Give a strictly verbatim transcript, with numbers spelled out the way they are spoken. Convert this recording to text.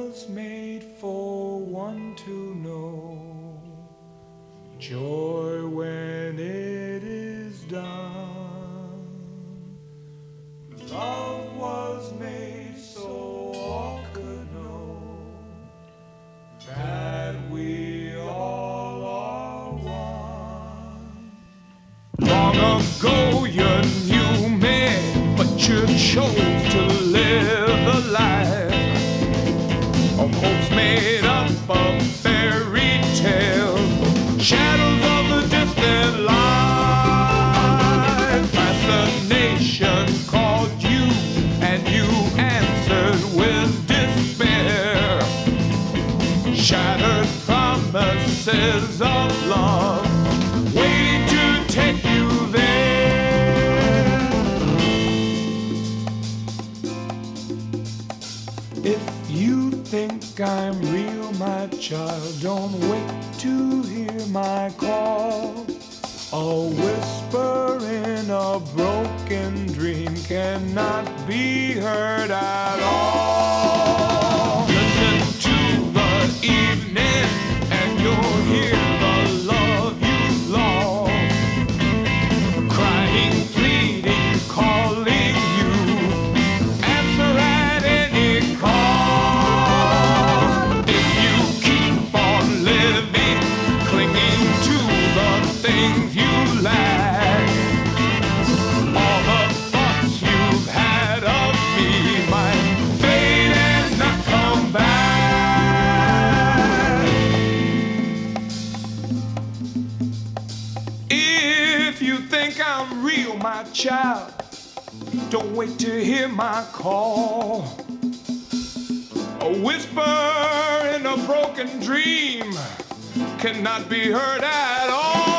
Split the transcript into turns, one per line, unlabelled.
was made for one to know joy when it is done. Love was made so all could know that we all are one. Long ago you knew me, but you chose to live a life of hopes made up of fairy tales, shadows of the distant life. Fascination called you, and you answered with despair. Shattered promises of love, waiting to take you there. If you think I'm real, my child, don't wait to hear my call. A whisper in a broken dream cannot be heard at all. Listen to the evening and you'll hear the love you've lost, crying, pleading, calling you. Answer at any cost. If you keep on living, clinging to the things you lack, all the thoughts you've had of me might fade and not come back. If you think I'm real, my child, don't wait to hear my call. A whisper in a broken dream cannot be heard at all.